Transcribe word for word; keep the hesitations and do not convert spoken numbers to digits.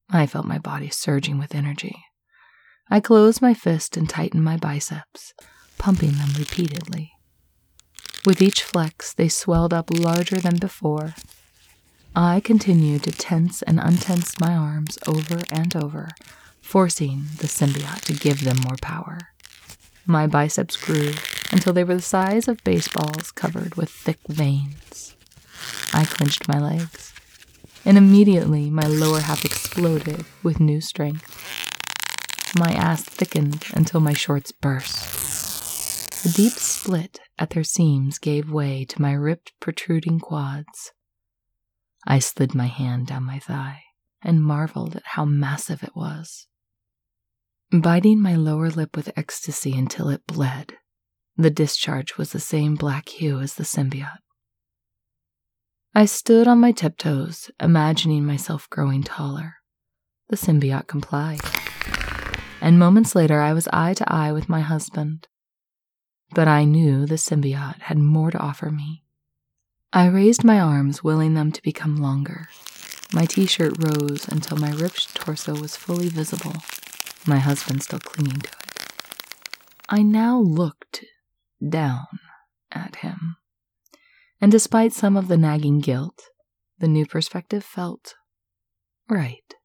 I felt my body surging with energy. I closed my fist and tightened my biceps, pumping them repeatedly. With each flex, they swelled up larger than before. I continued to tense and untense my arms over and over, forcing the symbiote to give them more power. My biceps grew until they were the size of baseballs covered with thick veins. I clenched my legs, and immediately my lower half exploded with new strength. My ass thickened until my shorts burst. The deep split at their seams gave way to my ripped, protruding quads. I slid my hand down my thigh and marveled at how massive it was. Biting my lower lip with ecstasy until it bled, the discharge was the same black hue as the symbiote. I stood on my tiptoes, imagining myself growing taller. The symbiote complied, and moments later I was eye to eye with my husband. But I knew the symbiote had more to offer me. I raised my arms, willing them to become longer. My t-shirt rose until my ripped torso was fully visible, my husband still clinging to it. I now looked down at him, and despite some of the nagging guilt, the new perspective felt right.